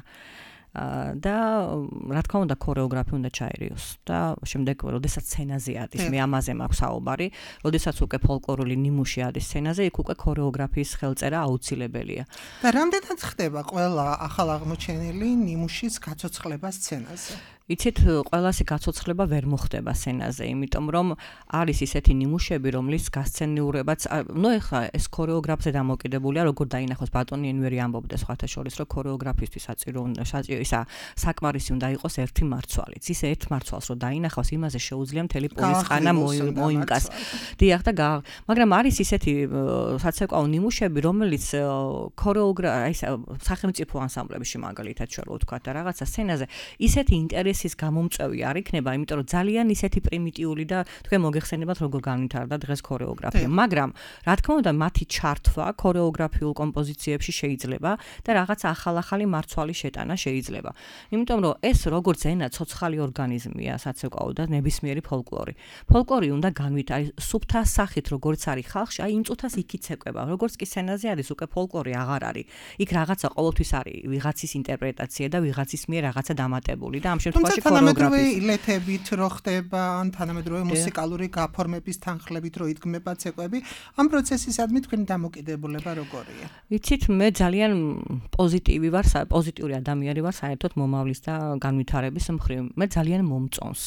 და რა თქმა უნდა ქორეოგრაფი უნდა ჩაერიოს და შემდეგ როდესაც სცენაზე არის მე ამაზე მაქვს საუბარი როდესაც უკვე ფოლკლორული ნიმუში არის სცენაზე იქ უკვე ქორეოგრაფიის ხელწერა აუცილებელია და რამდენად ხდება ყველა ახალ აღმოჩენილი ნიმუშის გაცოცხლება სცენაზე იცით ყველასი გაცოცხლება ვერ მოხდება სცენაზე, იმიტომ რომ არის ისეთი ნიმუშები, რომლის გასცენიურებაც, ნუ ეხლა ეს ქორეოგრაფზე დამოკიდებულია, როგორ დაინახოს ბატონი ენვერი ამბობდა სხვათა შორის, რომ ქორეოგრაფისთვის საწირო ისა საკმარისი უნდა იყოს ერთი მარცვალიც. ის ერთ მარცვალს რო დაინახავს, იმაზე შეუძლია მთელი პოვის ხანა მოიმკას. დიახ და მაგრამ არის ისეთი საცეკვაო ნიმუშები, რომელიც ქორეოგრაფ, აი სახელმწიფო ანსამბლებში მაგალითად შეიძლება ვთქვა და რაღაცა სცენაზე ისეთი ინტერესი ის გამომწვევი არ იქნება, იმიტომ რომ ძალიან ისეთი პრიმიტიული და თქვენ მოგეხსენებათ როგორ განვითარდა დღეს ქორეოგრაფია, მაგრამ რა თქმა უნდა მათი ჩართვა ქორეოგრაფიულ კომპოზიციებში შეიძლება და რაღაც ახალ-ახალი მარცვალი შეტანა შეიძლება. იმიტომ რომ ეს როგორც ენა ცოცხალი ორგანიზმია საცეკვაო და ნებისმიერი ფოლკლორი. ფოლკლორი უნდა განვითარდეს სუფთა სახით როგორც არის ხალხში, აი იმ წუთას იქ იცეკვება. როგორც კი სცენაზე არის უკვე ფოლკლორი აღარ არის. იქ რაღაცა ყოველთვის არის ვიღაცის ინტერპრეტაცია და ვიღაცის მიერ რაღაცა დამატებული და ამ შემთხვევაში თანამედროვე ილეთებით რო ხდება, ან თანამედროვე მუსიკალური გაფორმების თანხლებით რო იდგმება ცეკვები, ამ პროცესისადმი თქვენი დამოკიდებულება როგორია? იცით, მე ძალიან პოზიტივი ვარ, პოზიტიური ადამიანი ვარ საერთოდ მომავლის და განვითარების მხრივ. მე ძალიან მომწონს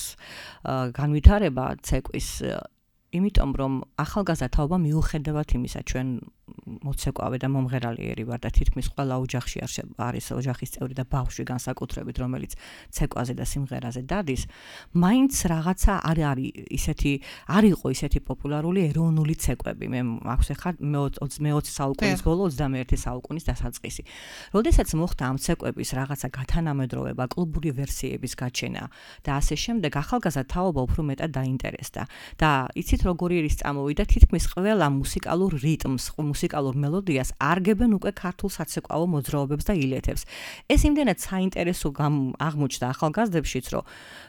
განვითარება ცეკვის, იმიტომ რომ ახალგაზრდა თაობა მიუხედავად იმისა, ჩვენ მოცეკვავე და მომღერალიერი ვარ და თითქმის ყველა ოჯახში არის ოჯახის წევრი და ბავშვი განსაკუთრებით, რომელიც ცეკვაზე და სიმღერაზე დადის, მაინც რაღაცა არ არის ისეთი, არ იყო ისეთი პოპულარული ეროვნული ცეკვები. მე მაქვს ახლა მე ოცი საუკუნის ბოლო, ოცდამეერთე საუკუნის დასაწყისი. როდესაც მოხდა ამ ცეკვების რაღაცა გათანამედროვება, კლუბური ვერსიების გაჩენა და ასე შემდეგ, ახალგაზრდა თაობა უფრო მეტად დაინტერესდა და იცით როგორი ის წამოვიდა, თითქმის ყველა მუსიკალურ რიტმს მუსიკალურ მელოდიას არგებენ უკვე ქართულ საცეკვაო მოძრაობებს და ილეთებს. ეს იმდენად საინტერესო აღმოჩნდა ახალგაზრდებშიც, რომ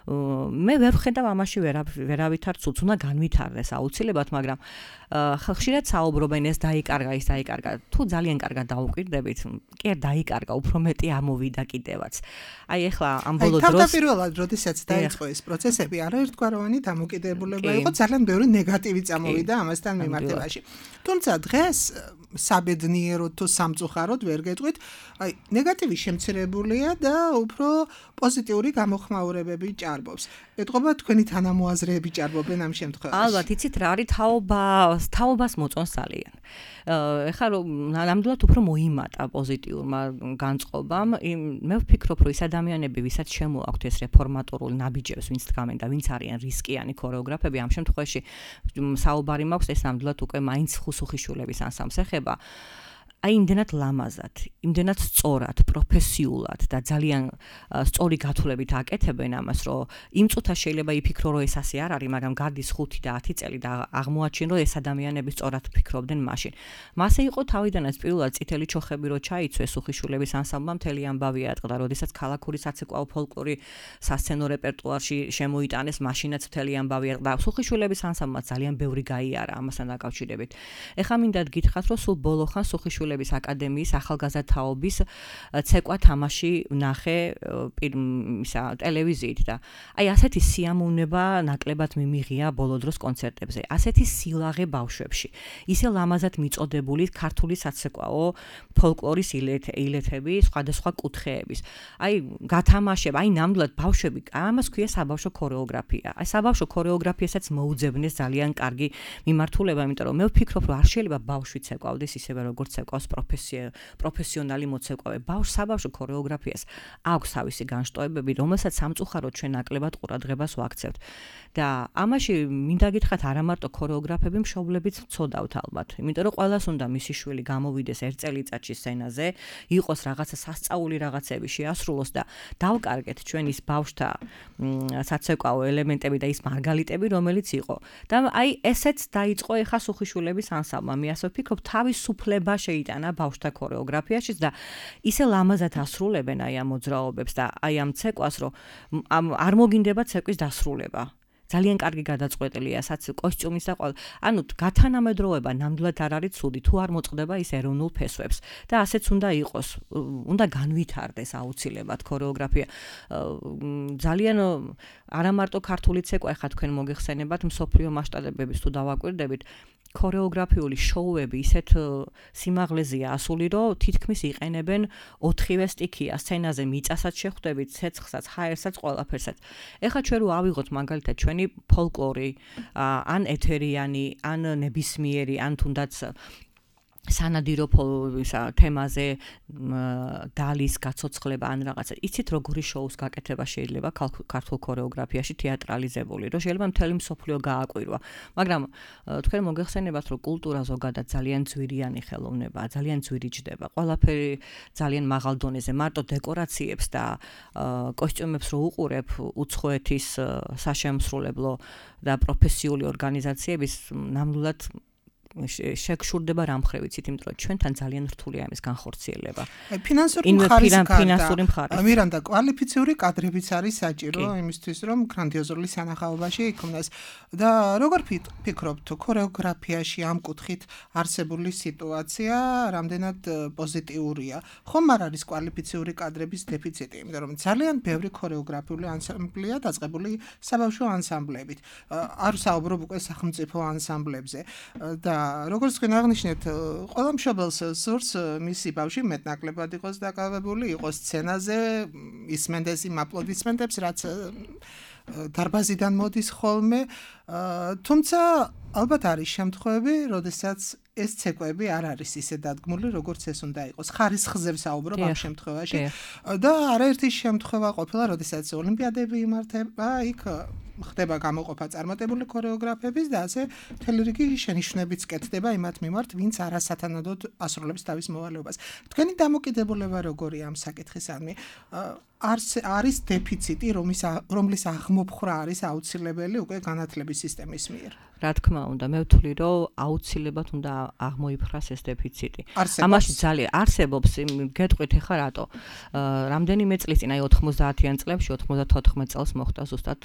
მე ვერ ვხედავ ამაში ვერავითარ ცუდს, უნდა განვითარდეს აუცილებლად, მაგრამ ხშირად საუბრობენ ეს დაიკარგა, ის დაიკარგა. თუ ძალიან კარგად დაუკვირდებით, კი არ დაიკარგა, უფრო მეტი ამოვიდა კიდევაც. აი ეხლა ამ ბოლო დროს თავდაპირველად, როდესაც დაიწყო ეს პროცესები, არაერთგვაროვანი დამოკიდებულება იყო, ძალიან ბევრი ნეგატივი წამოვიდა ამასთან მიმართებაში. თუმცა დღეს საბედნიეროდ თუ სამწუხაროდ ვერ გეტყვით, აი ნეგატივი შემცირებულია და უფრო პოზიტიური გამოხმაურებები ჭარბობს. ეტყობა თქვენი თანამოაზრეები ჭარბობენ ამ შემთხვევაში. ალბათ, იცით რა არის თაობა, თაობას მოწონს ძალიან. ეხლა რომ ნამდვილად უფრო მოიმატა პოზიტიურმა განწყობამ, მე ვფიქრობ, რომ ის ადამიანები, ვისაც შემოაქვთ ეს რეფორმატორული ნაბიჯებს, ვინც დგამენ და ვინც არიან რისკიანი ქორეოგრაფები, ამ შემთხვევაში საუბარი მაქვს ეს ნამდვილად უკვე მაინც ხუსუხიშვილების ანსამბლს ეხება. აი იმდენად ლამაზად, იმდენად სწორად, პროფესიულად და ძალიან სწორი გათვლებით აკეთებენ ამას, რომ იმ წუთას შეიძლება იფიქრო, რომ ეს ასე არ არის, მაგრამ გარდის ხუთი და ათი წელი და აღმოაჩენ, რომ ეს ადამიანები სწორად ფიქრობდნენ მაშინ. მასე იყო თავიდანაც პირველად წითელი ჩოხები რო ჩაიცვეს უხიშვილების ანსამბლმა მთელი ამბავი ატყდა, როდესაც ქალაქური საცეკვაო ფოლკლორი სასცენო რეპერტუარში შემოიტანეს, მაშინაც მთელი ამბავი ატყდა. უხიშვილების ანსამბლმა ძალიან ბევრი გაიარა ამასთან დაკავშირებით. ეხლა მინდა გითხრათ, რომ სულ ბოლო ხანს უხიშვილები მიმართულების აკადემიის ახალგაზრდაობის ცეკვა თამაში ვნახე ისა ტელევიზიით და აი ასეთი სიამოვნება ნაკლებად მიმიღია ბოლო დროს კონცერტებზე. ასეთი სილაღე ბავშვებში. ისე ლამაზად მიწოდებული ქართული საცეკვაო ფოლკლორის ილეთები, სხვადასხვა კუთხეების. აი გათამაშება, აი ნამდვილად ბავშვები, ამას ქვია საბავშვო ქორეოგრაფია. აი საბავშვო ქორეოგრაფიასაც მოუძებნეს ძალიან კარგი მიმართულება, იმიტომ რომ მე ვფიქრობ, რომ არ შეიძლება ბავშვი ცეკვავდეს ისევე როგორც ცეკვავს პროფესიონალი მოცეკვავე. ბავშვ საბავშვო ქორეოგრაფიას აქვს თავისი განშტოებები, რომელსაც სამწუხაროდ ჩვენ ნაკლებად ყურადღებას ვაქცევთ. და ამაში მინდა გითხრათ, არა მარტო ქორეოგრაფები, მშობლებიც ვწოდავთ ალბათ. იმიტომ რომ ყველას უნდა მისი შვილი გამოვიდეს ერთ წელიწადში სცენაზე, იყოს რაღაცა სასწაული რაღაცები შეასრულოს და დავკარგეთ ჩვენ ის ბავშვთა საცეკვაო ელემენტები და ის მარგალიტები, რომელიც იყო. და აი ესეც დაიწყო ეხა სუხიშვილების ანსამბლმა. მე ასე ვფიქრობ, თავისუფლება შეიტანა ბავშვთა ქორეოგრაფიაში და ისე ლამაზად ასრულებენ აი ამ მოძრაობებს და აი ამ ცეკვას, რომ არ მოგინდება ცეკვის დასრულება. ძალიან კარგი გადაწყვეტილია საც კოსტიუმის და ყველა. ანუ გათანამედროვება ნამდვილად არ არის ცუდი, თუ არ მოწყდება ის ეროვნულ ფესვებს და ასეც უნდა იყოს. უნდა განვითარდეს აუცილებლად ქორეოგრაფია. ძალიან არა მარტო ქართული ცეკვა, ეხლა თქვენ მოგეხსენებათ მსოფლიო მასშტაბების თუ დავაკვირდებით, ქორეოგრაფიული შოუები ისეთ სიმაღლეზეა ასული, რომ თითქმის იყენებენ ოთხივე სტიქია სცენაზე, მიწასაც შეხვდებით, ცეცხლსაც, ჰაერსაც, ყველაფერსაც. ეხლა ჩვენ რო ავიღოთ მაგალითად ჩვენი ფოლკლორი, ან ეთერიანი, ან ნებისმიერი, ან თუნდაც სანადირო თემაზე დალის გაცოცხლება ან რაღაცა. იცით როგორი შოუს გაკეთება შეიძლება ქართულ ქორეოგრაფიაში თეატრალიზებული, რომ შეიძლება მთელი მსოფლიო გააკვირვა. მაგრამ თქვენ მოგეხსენებათ, რომ კულტურა ზოგადად ძალიან ძვირიანი ხელოვნებაა, ძალიან ძვირი ჯდება. ყველაფერი ძალიან მაღალ დონეზე, მარტო დეკორაციებს და კოსტიუმებს რო უყურებ, უცხოეთის საშემსრულებლო და პროფესიული ორგანიზაციების ნამდვილად შეგშურდება რამხრივ იცით, იმიტომ რომ ჩვენთან ძალიან რთულია ამის განხორციელება. ფინანსური მხარის ფინანსური მხარის. მირანდა, კვალიფიციური კადრებიც არის საჭირო იმისთვის, რომ გრანდიოზული სანახაობაში იქონდეს. და როგორ ფიქრობთ, ქორეოგრაფიაში ამ კუთხით არსებული სიტუაცია რამდენად პოზიტიურია? ხომ არ არის კვალიფიციური კადრების დეფიციტი, იმიტომ რომ ძალიან ბევრი ქორეოგრაფიული ანსამბლია დაწყებული საბავშვო ანსამბლებით. არ ვსაუბრობ უკვე სახელმწიფო ანსამბლებზე და როგორც თქვენ აღნიშნეთ, ყველა მშობელს სურს მისი ბავშვი მეტნაკლებად იყოს დაკავებული, იყოს სცენაზე, ისმენდეს იმ აპლოდისმენტებს, რაც დარბაზიდან მოდის ხოლმე, თუმცა ალბათ არის შემთხვევები, როდესაც ეს ცეკვები არ არის ისე დადგმული, როგორც ეს უნდა იყოს. ხარისხზე ვსაუბრობ ამ შემთხვევაში და არაერთი შემთხვევა ყოფილა, როდესაც ოლიმპიადები იმართება, იქ ხდება გამოყოფა წარმატებული ქორეოგრაფების და ასე მთელი რიგი შენიშვნებიც კეთდება იმათ მიმართ, ვინც არასათანადოდ ასრულებს თავის მოვალეობას. თქვენი დამოკიდებულება როგორია ამ საკითხისადმი? არის დეფიციტი, რომლის აღმოფხვრა არის აუცილებელი უკვე განათლების სისტემის მიერ? რა თქმა უნდა, მე ვთვლი, რომ აუცილებლად უნდა აღმოიფხვრას ეს დეფიციტი. ამაში ძალიან არსებობს, გეტყვით ეხა რატო. რამდენიმე წლის წინ, აი ოთხმოცდაათიან წლებში, ოცდათოთხმეტ წელს მოხდა ზუსტად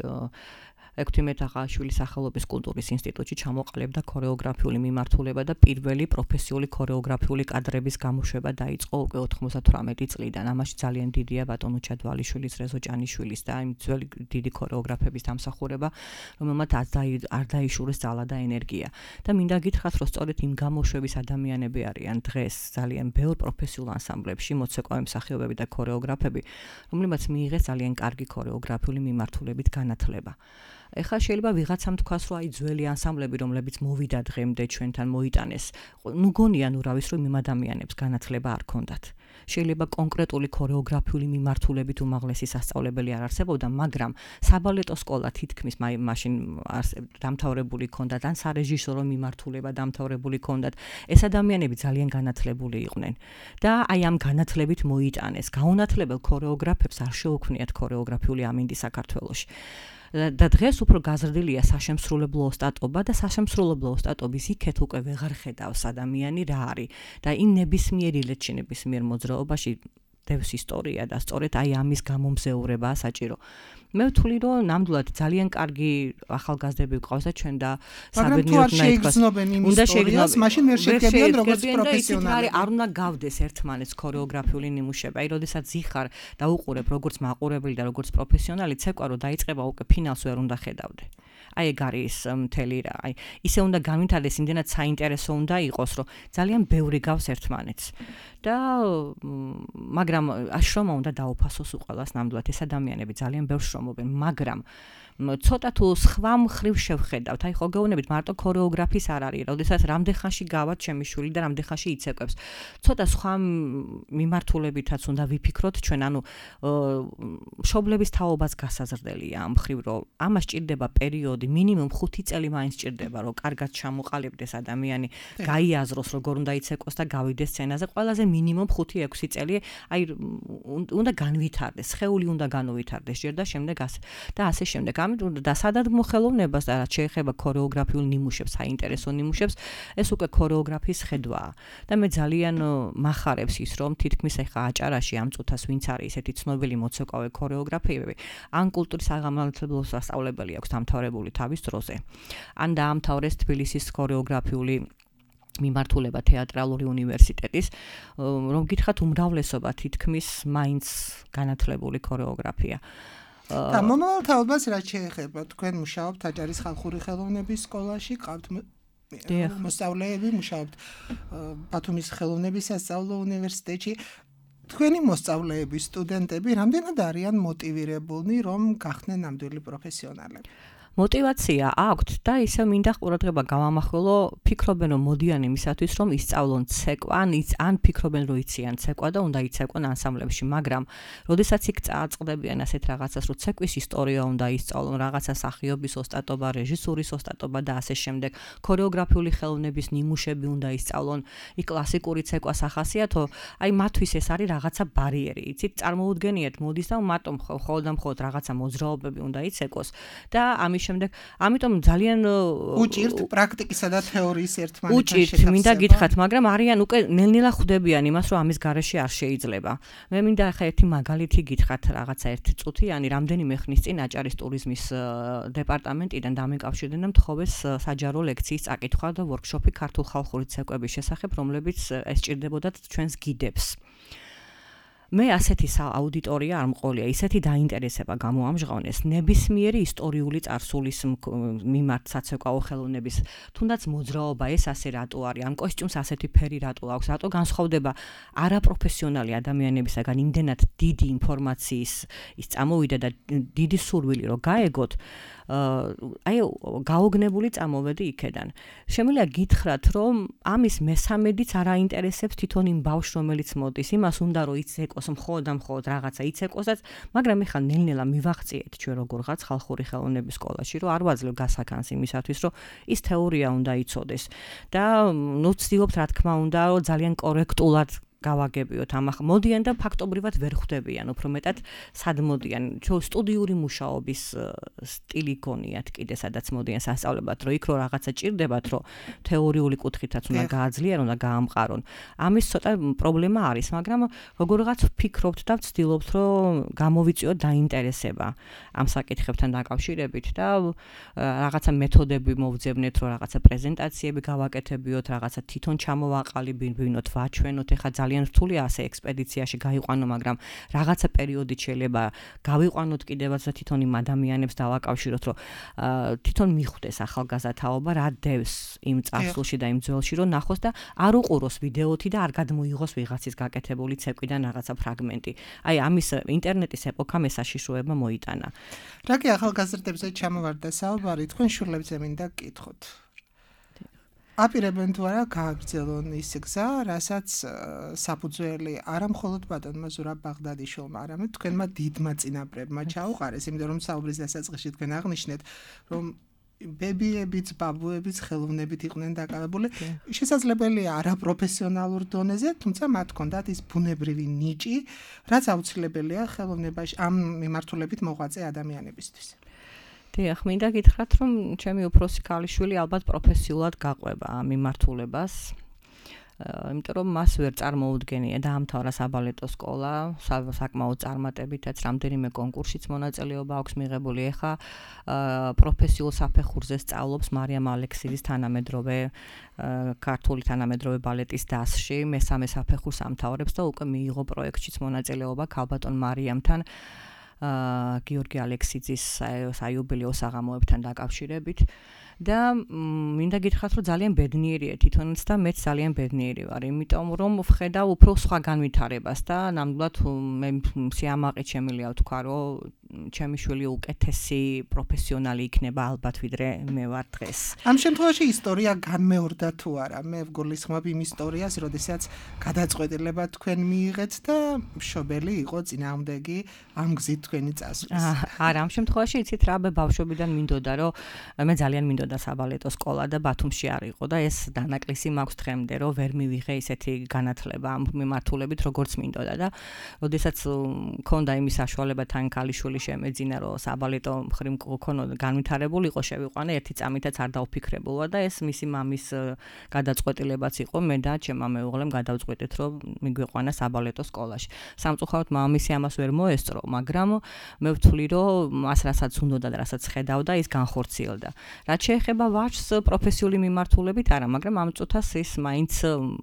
ექვთიმე თაყაშვილის სახელობის კულტურის ინსტიტუტში ჩამოყალიბდა ქორეოგრაფიული მიმართულება და პირველი პროფესიული ქორეოგრაფიული კადრების გამოშვება დაიწყო უკვე ოცდათვრამეტი წლიდან. ამაში ძალიან დიდია ბატონო ჩადვალიშვილის, რეზო ჭანიშვილის და იმ ძველი დიდი ქორეოგრაფების დამსახურება, რომელმაც არ დაიშურეს ძალა და ენერგია. და მინდა გითხრათ, რომ სწორედ იმ გამოშვების ადამიანები არიან დღეს ძალიან ბევრ პროფესიულ ანსამბლებში მოცეკვავე მსახიობები და ქორეოგრაფები, რომლებმაც მიიღეს ძალიან კარგი ქორეოგრაფიული მიმართულებით განათლება. ეხლა შეიძლება ვიღაცამ თქვას, რომ აი ძველი ანსამბლები, რომლებიც მოვიდა დღემდე ჩვენთან მოიტანეს, ნუ გონიან ურავის, რომ იმ ადამიანებს განათლება არ ქონდათ. შეიძლება კონკრეტული ქორეოგრაფიული მიმართულებით უმაღლესი სასწავლებელი არ არსებობდა, მაგრამ საბალეტო სკოლა თითქმის მაშინ დამთავრებული ქონდათ, ან სარეჟისორო მიმართულება დამთავრებული ქონდათ. ეს ადამიანები ძალიან განათლებული იყვნენ და აი ამ განათლებით მოიტანეს. გაუნათლებელ ქორეოგრაფებს არ შეუქმნიათ ქორეოგრაფიული ამინდი საქართველოში. და დღეს უფრო გაზრდილია საშემსრულებლო ოსტატობა და საშემსრულებლო ოსტატობის იქეთ უკვე ვეღარ ხედავს ადამიანი რა არის და იმ ნებისმიერი ლეჩინების მიერ მოძრაობაში დევს ისტორია და სწორედ აი ამის გამომზეურებაა საჭირო. მე ვთვლი რომ ნამდვილად ძალიან კარგი ახალგაზრდები გვყავს და ჩვენ და საბედნიეროდ უნდა ითქვას უნდა შეგრძნობენ მაშინ ვერ შედგებიან როგორც პროფესიონალი არ უნდა გავდეს ერთმანეთს ქორეოგრაფიული ნიმუშება აი როდესაც ზიხარ და უყურებ როგორც მაყურებელი და როგორც პროფესიონალი ცეკვა რომ დაიწყება უკვე ფინალს ვერ უნდა ხედავდე აი ეგ არის მთელი რა აი ისე უნდა განვითარდეს იმდენად საინტერესო უნდა იყოს რომ ძალიან ბევრი გავს ერთმანეთს და მაგრამ შრომა უნდა დაუფასოს უყალას ნამდვილად ეს ადამიანები ძალიან ბევრ შრომობენ მაგრამ ცოტა თუ სხვა მხრივ შევხედავთ აი ხო გეუბნებით მარტო ქორეოგრაფის არ არის როდესაც რამდენ ხანში გავად ჩემი შვილი და რამდენ ხანში იცეკვებს ცოტა სხვა მიმართულებითაც უნდა ვიფიქროთ ჩვენ ანუ მშობლების თაობაც გასაზრდელია ამ მხრივ რომ ამას ჭირდება პერიოდი მინიმუმ ხუთი წელი მაინც ჭირდება რომ კარგად ჩამოყალიბდეს ადამიანი გაიაზროს როგორ უნდა იცეკვოს და გავიდეს სცენაზე ყველაზე მინიმუმ ხუთი ექვსი წელი აი უნდა განვითარდეს სხეული უნდა განუვითარდეს ჯერ და შემდეგ ასე და ასე შემდეგ და სადადგმო ხელოვნებას და რაც შეეხება ქორეოგრაფიულ ნიმუშებს, საინტერესო ნიმუშებს, ეს უკვე ქორეოგრაფიის ხედვაა. და მე ძალიან მახარებს ის, რომ თითქმის ეხა აჭარაში ამ წუთას ვინც არის ესეთი ცნობილი მოცეკვავე ქორეოგრაფიები, ან კულტურის საგამომცემლო სასწავლებელი აქვს დამთავრებული თავის დროზე. ან დაამთავრეს თბილისის ქორეოგრაფიული მიმართულება თეატრალური უნივერსიტეტის, რომ გითხრათ უმრავლესობა თითქმის მაინც განათლებული ქორეოგრაფია. და მომავალ თაობას რაც შეეხება თქვენ მუშაობთ აჭარის ხალხური ხელოვნების სკოლაში ყავთ მოსწავლეები მუშაობთ ბათუმის ხელოვნების სასწავლო უნივერსიტეტში თქვენი მოსწავლეები სტუდენტები რამდენად არიან მოტივირებულნი რომ გახდნენ ნამდვილი პროფესიონალები მოტივაცია აქვთ და ისე მინდა ყურადღება გავამახვილო ფიქრობენ რომ მოდიან იმისათვის რომ ისწავლონ ცეკვა ან ან ფიქრობენ რომ იციან ცეკვა და უნდა იცეკვონ ანსამბლებში მაგრამ როდესაც იქ წააწყდებიან ასეთ რაღაცას რომ ცეკვის ისტორია უნდა ისწავლონ რაღაცა სახიობის ოსტატობა რეჟისურის ოსტატობა და ასე შემდეგ ქორეოგრაფიული ხელოვნების ნიმუშები უნდა ისწავლონ იქ კლასიკური ცეკვას ახასიათო აი მათთვის ეს არის რაღაცა ბარიერი იცით წარმოუდგენიათ მოდის და მარტო მხოლოდ და მხოლოდ რაღაცა მოძრაობები უნდა იცეკვოს და ამის შემდეგ ამიტომ ძალიან უჭირთ პრაქტიკისა და თეორიის ერთმანეთთან უჭირთ მინდა გითხრათ მაგრამ არიან უკვე ნელ-ნელა ხვდებიან იმას რომ ამის გარეშე არ შეიძლება მე მინდა ახლა ერთი მაგალითი გითხრათ რაღაცა ერთი წუთიანი რამდენიმე ხნის წინ აჭარის ტურიზმის დეპარტამენტიდან დამეკავშირდნენ და მთხოვეს საჯარო ლექციის წაკითხვა და ვორქშოპი ქართულ ხალხური ცეკვების შესახებ რომლებიც ეს ჭირდებოდათ ჩვენს გიდებს მე ასეთი აუდიტორია არ მყოლია, ისეთი დაინტერესება გამოამჟღავნეს ნებისმიერი ისტორიული წარსულის მიმართ საცეკვაო ხელოვნების, თუნდაც მოძრაობა ეს ასე რატო არის, ამ კოსტიუმს ასეთი ფერი რატო აქვს, რატო განსხვავდება არაპროფესიონალი ადამიანებისაგან იმდენად დიდი ინფორმაციის ის წამოვიდა და დიდი სურვილი რომ გაეგოთ აი გაოგნებული წამოვედი იქედან. შემიძლია გითხრათ, რომ ამის მესამედიც არ აინტერესებს თვითონ იმ ბავშვს, რომელიც მოდის, იმას უნდა რომ იცეკოს მხოლოდ და მხოლოდ რაღაცა იცეკოსაც, მაგრამ ეხლა ნელ-ნელა მივაღწიეთ ჩვენ როგორღაც ხალხური ხელოვნების სკოლაში, რომ არ ვაძლევ გასაქანს იმისათვის, რომ ის თეორია უნდა იცოდეს და ნუ ვცდილობთ რა თქმა უნდა, რომ ძალიან კორექტულად გავაგებიოთ ამ მოდიან და ფაქტობრივად ვერ ხვდებიან უფრო მეტად სად მოდიან სტუდიური მუშაობის სტილი გონიათ კიდე სადაც მოდიან სასწავლებად რომ იქ რო რაღაცა ჭირდებათ რომ თეორიული კუთხითაც უნდა გააძლიერონ და გაამყარონ ამის ცოტა პრობლემა არის მაგრამ როგორღაც ვფიქრობთ და ვცდილობთ რომ გამოვიწიოთ დაინტერესება ამ საკითხებთან დაკავშირებით და რაღაცა მეთოდები მოვძებნეთ რომ რაღაცა პრეზენტაციები გავაკეთებიოთ რაღაცა თვითონ ჩამოვაყალიბინოთ ვაჩვენოთ ეხა ძალიან რთულია ასე ექსპედიციაში გაიყვანო, მაგრამ რაღაცა პერიოდი შეიძლება გავიყვანოთ კიდევაც და თვითონ იმ ადამიანებს დავაკავშიროთ, რომ თვითონ მიხვდეს ახალგაზრდა თაობა რა დევს იმ წარსულში და იმ ძველში, რომ ნახოს და არ უყუროს ვიდეოთი და არ გადმოიღოს ვიღაცის გაკეთებული ცეკვიდან რაღაცა ფრაგმენტი. აი ამის ინტერნეტის ეპოქამ ეს საშიშროება მოიტანა. რა კი ახალგაზრდებზე ჩამოვარდა საუბარი, თქვენ შურლებზე მინდა გკითხოთ. აპირებენ თუ არა გააგრძელონ ის გზა, რასაც საფუძველი არა მხოლოდ ბატონმა ზურაბ ბაღდადიშვილმა, არამედ თქვენმა დიდმა წინაპრებმა ჩაუყარეს, იმიტომ რომ საუბრის დასაწყისში თქვენ აღნიშნეთ, რომ ბებიებიც, ბაბუებიც ხელოვნებით იყვნენ დაკავებული. შესაძლებელია არაპროფესიონალურ დონეზე, თუმცა მათ ჰქონდათ ის ბუნებრივი ნიჭი, რაც აუცილებელია ხელოვნებაში ამ მიმართულებით მოღვაწე ადამიანებისთვის. დიახ, მინდა გითხრათ, რომ ჩემი უფროსი ქალიშვილი ალბათ პროფესიულად გაყვება ამ მიმართულებას. იმიტომ რომ მას ვერ წარმოუდგენია დაამთავრა საბალეტო სკოლა, საკმაოდ წარმატებითაც რამდენიმე კონკურსშიც მონაწილეობა აქვს მიღებული. ეხა პროფესიულ საფეხურზე სწავლობს მარიამ ალექსიძის თანამედროვე ქართული თანამედროვე ბალეტის დასში, მესამე საფეხურს ამთავრებს და უკვე მიიღო პროექტშიც მონაწილეობა ქალბატონ მარიამთან გიორგი ალექსიძის საიუბილეო საღამოებთან დაკავშირებით. და მინდა გითხრათ, რომ ძალიან ბედნიერია თვითონაც და მეც ძალიან ბედნიერი ვარ, იმიტომ რომ ვხედავ უფრო სხვა განვითარებას და ნამდვილად მე სიამაყით შემიძლია ვთქვა, რომ ჩემი შვილი უკეთესი პროფესიონალი იქნება ალბათ ვიდრე მე ვარ დღეს. ამ შემთხვევაში ისტორია განმეორდა თუ არა? მე ვგულისხმობ იმ ისტორიას, როდესაც გადაწყვეტილება თქვენ მიიღეთ და მშობელი იყო წინააღმდეგი ამ გზით თქვენი წასვლის. არა, ამ შემთხვევაში იცით რა, მე ბავშვობიდან მინდოდა, რომ მე ძალიან მინდოდა საბალეტო სკოლა და ბათუმში არ იყო და ეს დანაკლისი მაქვს დღემდე, რომ ვერ მივიღე ისეთი განათლება ამ მიმართულებით, როგორც მინდოდა და როდესაც მქონდა იმის საშუალება თან ქალიშვილი შემეძინა, რომ საბალეტო მხრივ მქონოდა განვითარებული იყო, შევიყვანე ერთი წამითაც არ დავფიქრებულა და ეს მისი მამის გადაწყვეტილებაც იყო, მე და ჩემმა მეუღლემ გადავწყვეტეთ, რომ მიგვიყვანა საბალეტო სკოლაში. სამწუხაროდ მამამისი ამას ვერ მოესწრო, მაგრამ მე ვთვლი, რომ მას რასაც უნდოდა და რასაც ხედავდა, ის განხორციელდა. რაც შეეხება ვაჟს პროფესიული მიმართულებით არა, მაგრამ ამ წუთას ის მაინც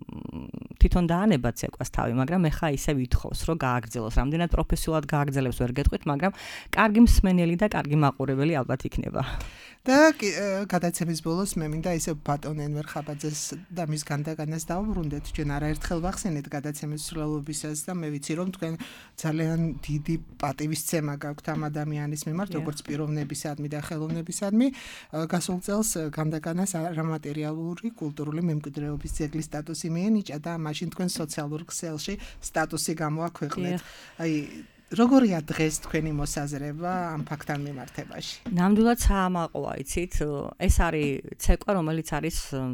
თვითონ დაანებაც ეკვას თავი, მაგრამ ეხა ისე ვითხოვს, რომ გააგრძელოს. რამდენად პროფესიულად გააგრძელებს ვერ გეტყვით, მაგრამ კარგი მსმენელი და კარგი მაყურებელი ალბათ იქნება. და გადაცემის ბოლოს მე მინდა ისე ბატონ ენვერ ხაბაძეს და მის განდაგანას დავუბრუნდეთ. ჩვენ არაერთხელ ვახსენეთ გადაცემის მსვლელობისას და მე ვიცი, რომ თქვენ ძალიან დიდი პატივისცემა გაქვთ ამ ადამიანის მიმართ, როგორც პიროვნებისადმი და ხელოვნებისადმი. გასულ წელს განდაგანას არამატერიალური კულტურული მემკვიდრეობის ძეგლის სტატუსი მიენიჭა და მაშინ თქვენ სოციალურ ქსელში სტატუსი გამოაქვეყნეთ. აი როგორია დღეს თქვენი მოსაზრება ამ ფაქტთან მიმართებაში? ნამდვილად საამაყოა, იცით, ეს არის ცეკვა, რომელიც არის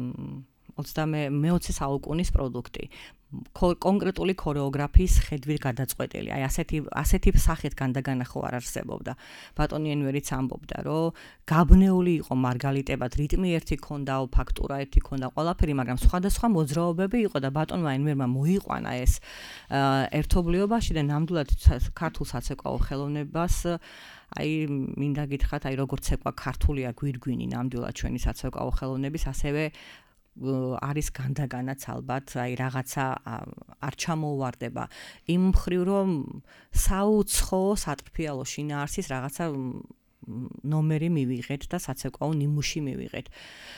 მეოცე საუკუნის პროდუქტი. კონკრეტული ქორეოგრაფიის ხედვით გადაწყვეტილი. აი ასეთი ასეთი სახით განდაგანა ხო არ არსებობდა. ბატონი ენვერიც ამბობდა, რომ გაბნეული იყო მარგალიტებად, რიტმი ერთი ქონდა, ფაქტურა ერთი ქონდა, ყველაფერი, მაგრამ სხვადასხვა მოძრაობები იყო და ბატონმა ენვერმა მოიყვანა ეს ერთობლიობაში და ნამდვილად ქართულ საცეკვაო ხელოვნებას აი მინდა გითხრათ, აი როგორც ცეკვა ქართულია გვირგვინი ნამდვილად ჩვენი საცეკვაო ხელოვნების, ასევე არის განდაგანაც ალბათ, აი რაღაცა არ ჩამოუვარდება. იმ მხრივ რომ საუცხო სატრფიალო შინაარსის რაღაცა ნომერი მივიღეთ და საცეკვაო ნიმუში მივიღეთ.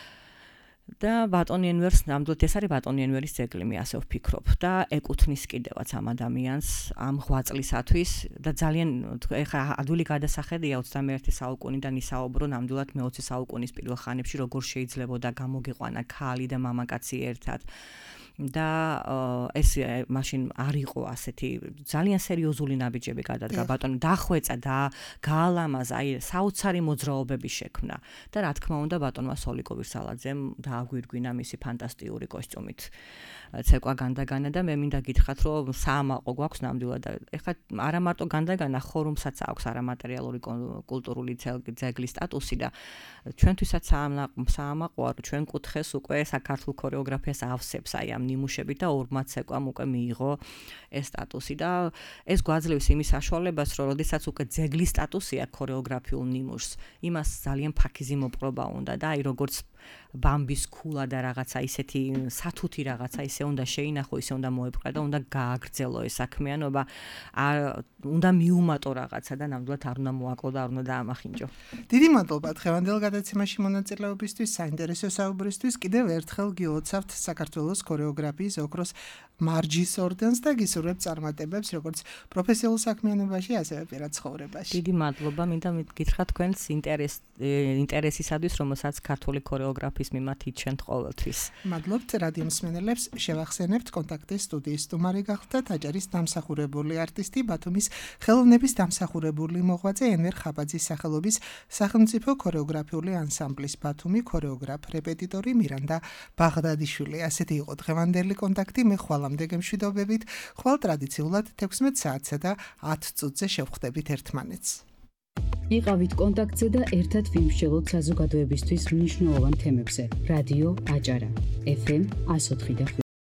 და ბატონი ენვერს ნამდვილად ეს არის ბატონი ენვერის ძეგლი, მე ასე ვფიქრობ და ეკუთვნის კიდევაც ამ ადამიანს ამ ღვაწლისათვის და ძალიან ეხლა ადვილი გადასახედია ოცდამეერთე საუკუნიდან ისაუბრო ნამდვილად მეოცე საუკუნის პირველ ხანებში როგორ შეიძლებოდა გამოგიყვანა ქალი და მამაკაცი ერთად. და ეს მაშინ არ იყო ასეთი ძალიან სერიოზული ნაბიჯები გადადგა ბატონი დახვეწა და გაალამაზა აი საოცარი მოძრაობები შექმნა და რა თქმა უნდა ბატონმა სოლიკო ვირსალაძემ დააგვირგვინა მისი ფანტასტიკური კოსტიუმით ცეკვა განდაგანა და მე მინდა გითხრათ რომ საამაყო გვაქვს ნამდვილად და ეხლა არა მარტო განდაგანა ხორუმსაც აქვს არამატერიალური კულტურული ძეგლის სტატუსი და ჩვენთვისაც საამაყოა რომ ჩვენ კუთხეს უკვე საქართველოს ქორეოგრაფიას ავსებს აი ამ ნიმუშებით და ორმაც ცეკვამ უკვე მიიღო ეს სტატუსი და ეს გვაძლევს იმის საშუალებას რომ როდესაც უკვე ძეგლის სტატუსი აქვს ქორეოგრაფიულ ნიმუშს იმას ძალიან ფაქიზი მოპყრობა უნდა და აი როგორც ბამბის ქულა და რაღაცა ისეთი სათუთი რაღაცა ისე უნდა შეინახო, ისე უნდა მოეპყრა და უნდა გააგრძელო ეს საქმიანობა, უნდა მიუმატო რაღაცა და ნამდვილად არ უნდა მოაკლო და არ უნდა დაამახინჯო. დიდი მადლობა დღევანდელ გადაცემაში მონაწილეობისთვის, საინტერესო საუბრისთვის. კიდევ ერთხელ გილოცავთ საქართველოს ქორეოგრაფიის ოქროს მარჯის ორდენს და გისურვებთ წარმატებებს როგორც პროფესიულ საქმიანობაში, ასევე პირად ცხოვრებაში. დიდი მადლობა, მინდა გითხრათ თქვენს ინტერეს ინტერესისადმი, რომელსაც ქართული ქორეოგრაფიის მიმართ იჩენთ ყოველთვის. მადლობთ რადიო მსმენელებს, შევახსენებთ კონტაქტის სტუდიის სტუმარი გახლდათ აჭარის დამსახურებული არტისტი, ბათუმის ხელოვნების დამსახურებული მოღვაწე ენვერ ხაბაძის სახელობის სახელმწიფო ქორეოგრაფიული ანსამბლის ბათუმი ქორეოგრაფ რეპეტიტორი მირანდა ბაღდადიშვილი. ასეთი იყო დღევანდელი კონტაქტი, მე ხვალამდე გემშვიდობებით, ხვალ ტრადიციულად თექვსმეტ საათსა და ათ წუთზე შევხვდებით ერთმანეთს. იყავით კონტაქტზე და ერთად ვიმსჯელოთ საზოგადოებისთვის მნიშვნელოვან თემებზე. რადიო აჭარა, ეფ ემ one oh four.